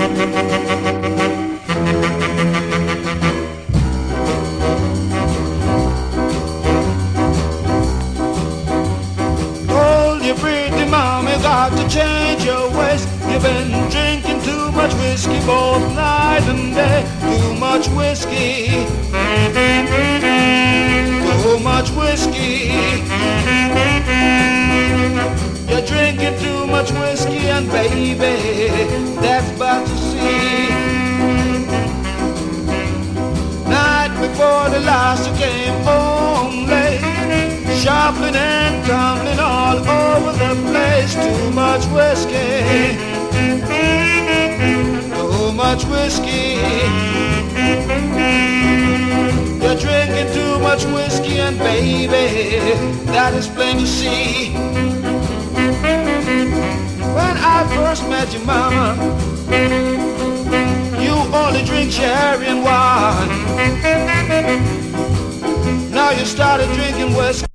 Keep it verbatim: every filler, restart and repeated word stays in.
Hold your pretty mom, you got to change your ways. You've been drinking too much whiskey both night and day. Too much whiskey, too much whiskey. You're drinking too much whiskey and baby, that's about to see. Night before the last you came home late, shuffling and tumbling all over the place. Too much whiskey, too much whiskey. You're drinking too much whiskey and baby, that is plain to see. When I first met your mama, you only drink sherry and wine. Now you started drinking whiskey.